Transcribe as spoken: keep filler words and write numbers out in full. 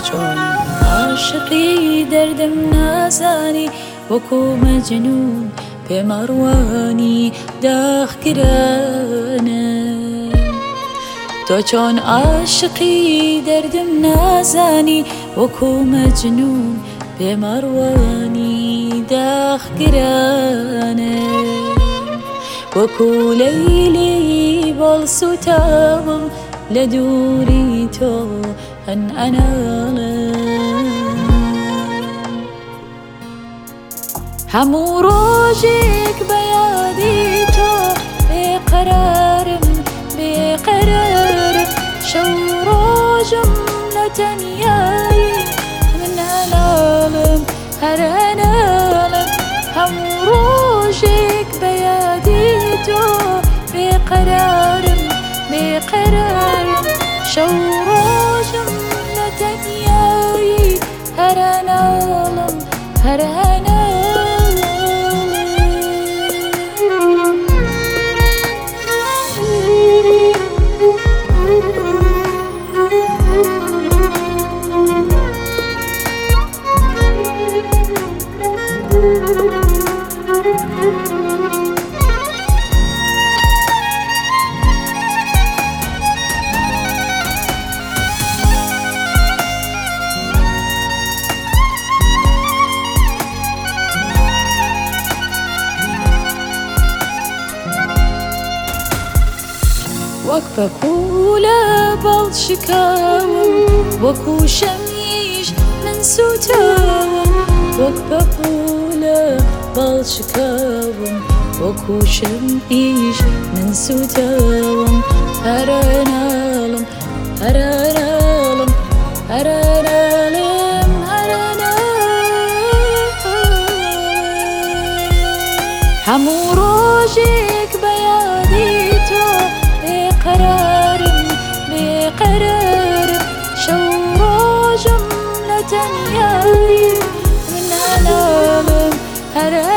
چۆن عاشقی دەردم نازانی وەکو مەجنون پێم ئەڕوانی داخگرانە تۆ چۆن عاشقی دەردم نازانی وەکو مەجنون پێم ئەڕوانی داخگرانە وەکو لەیلی بەڵسوتاوم لە دووری تۆ هەن ئەناڵم هەموو ڕۆژێک بە یادی تۆ بێقەرارم بێقەرارم شەو ڕۆژم لە تەنیایی من هەناڵم هەر هەناڵم هەموو ڕۆژێک بە یادی تۆ بێقەرارم بێقەرارم شەو ڕۆژم لە تەنیایی هەر هەناڵم هەر هەناڵم وەک بەپولە بەڵشکاوم وەکو شەمیش من سوتاوم وەک بەپولە بەڵشکاوم وەکو شەمیش من سوتاوم هەر هەناڵم هەر هەناڵم هەر هەناڵم هەر هەناڵم هەموو ڕۆژێک بە یادی تۆ بێقەرارم بێقەرارم شەو ڕۆژم لە تەنیایی من هەناڵم هەر